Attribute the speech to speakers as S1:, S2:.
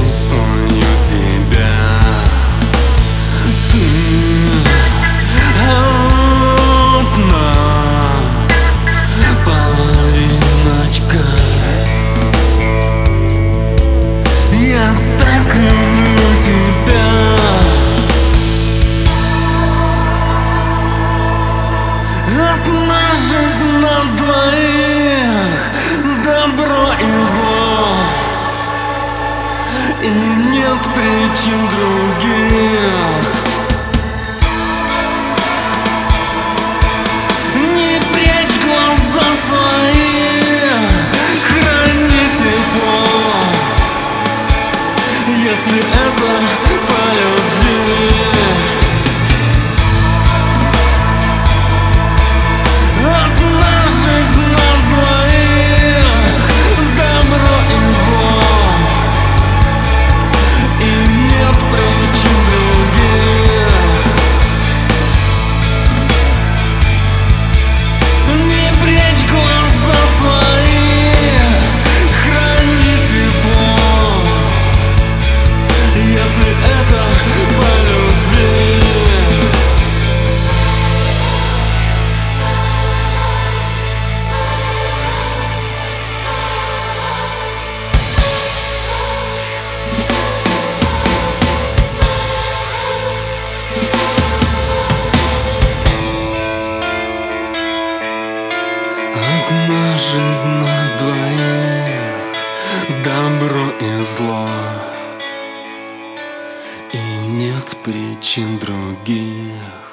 S1: чувствую тебя. Ты одна половиночка. Я так люблю тебя. Одна жизнь на двоих, добро и зло, и нет причин других. Не прячь глаза свои, храни тепло, если это по любви. Одна жизнь на двоих, добро и зло, и нет причин других. Не прячь глаза свои, храни тепло, если это по любви. Одна жизнь на двоих, добро и зло, и нет причин других.